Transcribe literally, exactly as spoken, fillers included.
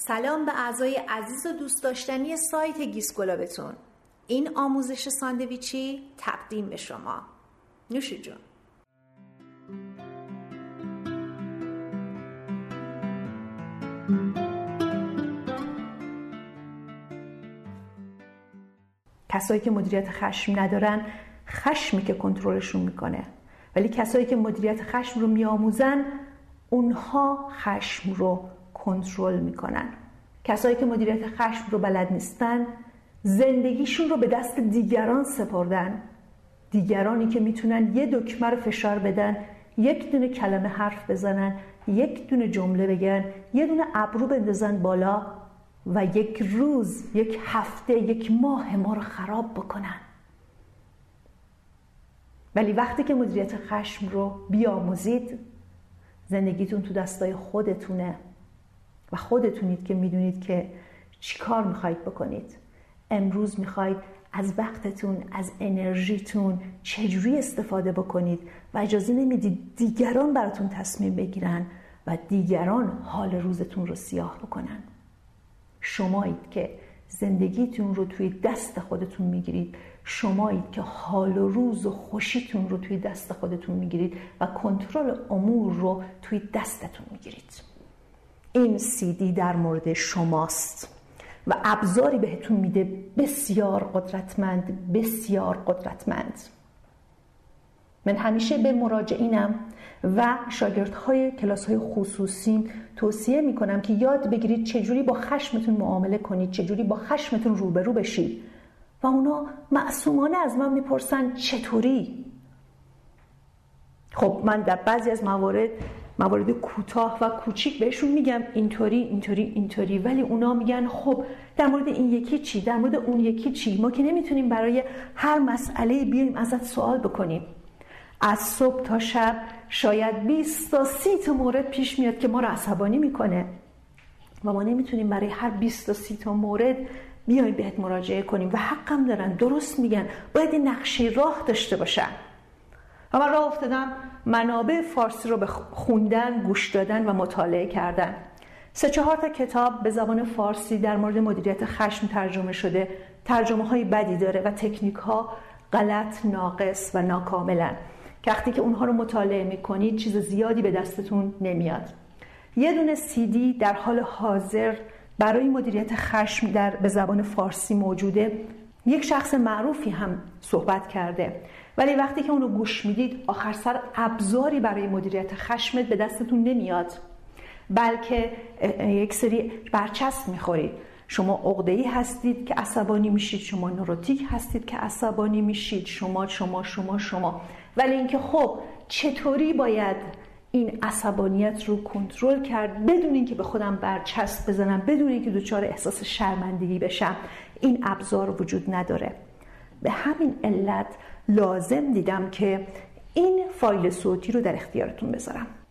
سلام به اعضای عزیز و دوست داشتنی سایت گیسگلابتون. این آموزش ساندویچی تقدیم به شما. نوشی جون. کسایی که مدیریت خشم ندارن، خشمی که کنترلشون میکنه، ولی کسایی که مدیریت خشم رو میآموزن، اونها خشم رو کنترل میکنن. کسایی که مدیریت خشم رو بلد نیستن، زندگیشون رو به دست دیگران سپردن. دیگرانی که میتونن یه دکمه رو فشار بدن، یک دونه کلمه حرف بزنن، یک دونه جمله بگن، یه دونه ابرو بندازن بالا و یک روز، یک هفته، یک ماه ما رو خراب بکنن. ولی وقتی که مدیریت خشم رو بیاموزید، زندگیتون تو دستای خودتونه و خودتونید که میدونید که چی کار میخواید بکنید. امروز میخواید از وقتتون، از انرژیتون چجوری استفاده بکنید و اجازه نمیدید دیگران براتون تصمیم بگیرن و دیگران حال روزتون رو سیاه بکنن. شمایید که زندگیتون رو توی دست خودتون میگیرید. شمایید که حال و روز و خوشیتون رو توی دست خودتون میگیرید و کنترل امور رو توی دستتون میگیرید. این سی دی در مورد شماست و ابزاری بهتون میده بسیار قدرتمند، بسیار قدرتمند. من همیشه به مراجعینم و شاگردهای کلاس‌های خصوصیم توصیه میکنم که یاد بگیرید چجوری با خشمتون معامله کنید، چجوری با خشمتون روبرو بشید. و اونا معصومانه از من میپرسن چطوری؟ خب من در بعضی از موارد موارد کوتاه و کوچیک بهشون میگم اینطوری اینطوری اینطوری، ولی اونا میگن خب در مورد این یکی چی، در مورد اون یکی چی؟ ما که نمیتونیم برای هر مسئله بیایم ازت سوال بکنیم. از صبح تا شب شاید بیست تا سی تا مورد پیش میاد که ما رو عصبانی میکنه و ما نمیتونیم برای هر بیست تا سی تا مورد بیایم بهت مراجعه کنیم و حقم دارن، درست میگن، باید این نقشه راه داشته باشن. و من راه افتادم منابع فارسی رو به خوندن، گوش دادن و مطالعه کردن. سه چهار تا کتاب به زبان فارسی در مورد مدیریت خشم ترجمه شده. ترجمه های بدی داره و تکنیک ها غلط، ناقص و ناکاملن که وقتی که اونها رو مطالعه میکنید چیز زیادی به دستتون نمیاد. یه دونه سی دی در حال حاضر برای مدیریت خشم در به زبان فارسی موجوده. یک شخص معروفی هم صحبت کرده، ولی وقتی که اونو گوش میدید آخر سر ابزاری برای مدیریت خشمت به دستتون نمیاد، بلکه یک سری برچسب میخورید. شما عقده‌ای هستید که عصبانی میشید، شما نوروتیک هستید که عصبانی میشید، شما شما شما شما ولی اینکه خب چطوری باید این عصبانیت رو کنترل کرد بدون اینکه به خودم برچسب بزنم، بدون اینکه دچار احساس شرمندگی بشم، این ابزار وجود نداره. به همین علت لازم دیدم که این فایل صوتی رو در اختیارتون بذارم.